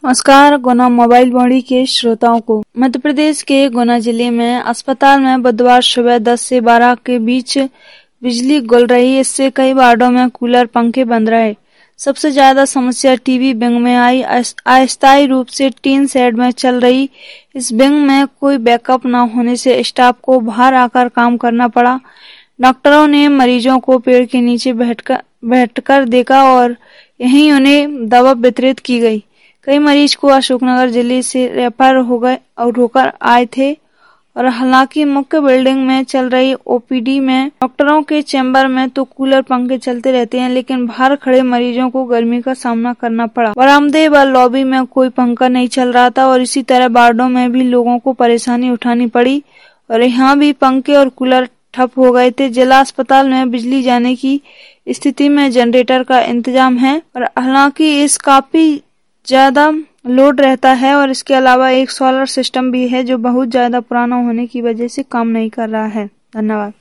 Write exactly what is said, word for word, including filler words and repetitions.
नमस्कार। गुना mobile body के श्रोताओं को मध्य प्रदेश के गुना जिले में अस्पताल में बुधवार सुबह दस से बारह के बीच बिजली गुल रही। इससे कई वार्डों में कूलर पंखे बंद रहे। सबसे ज्यादा समस्या टीवी विंग में आई। अस्थायी रूप से टीन शेड में चल रही इस विंग में कोई बैकअप न होने से स्टाफ को बाहर आकर काम करना पड़ा। डॉक्टरों ने मरीजों को पेड़ के नीचे बैठकर बैठकर देखा और यहीं उन्हें दवा वितरित की गई। कई मरीज को अशोकनगर जिले से रेफर हो गए और होकर आए थे और हालांकि मुख्य बिल्डिंग में चल रही ओपीडी में डॉक्टरों के चैम्बर में तो कूलर पंखे चलते रहते हैं, लेकिन बाहर खड़े मरीजों को गर्मी का सामना करना पड़ा। बरामदे व लॉबी में कोई पंखा नहीं चल रहा था और इसी तरह वार्डों में भी लोगों को परेशानी उठानी पड़ी और यहाँ भी पंखे और कूलर ठप हो गए थे। जिला अस्पताल में बिजली जाने की स्थिति में जनरेटर का इंतजाम है और हालांकि इस काफी ज्यादा लोड रहता है और इसके अलावा एक सोलर सिस्टम भी है जो बहुत ज्यादा पुराना होने की वजह से काम नहीं कर रहा है। धन्यवाद।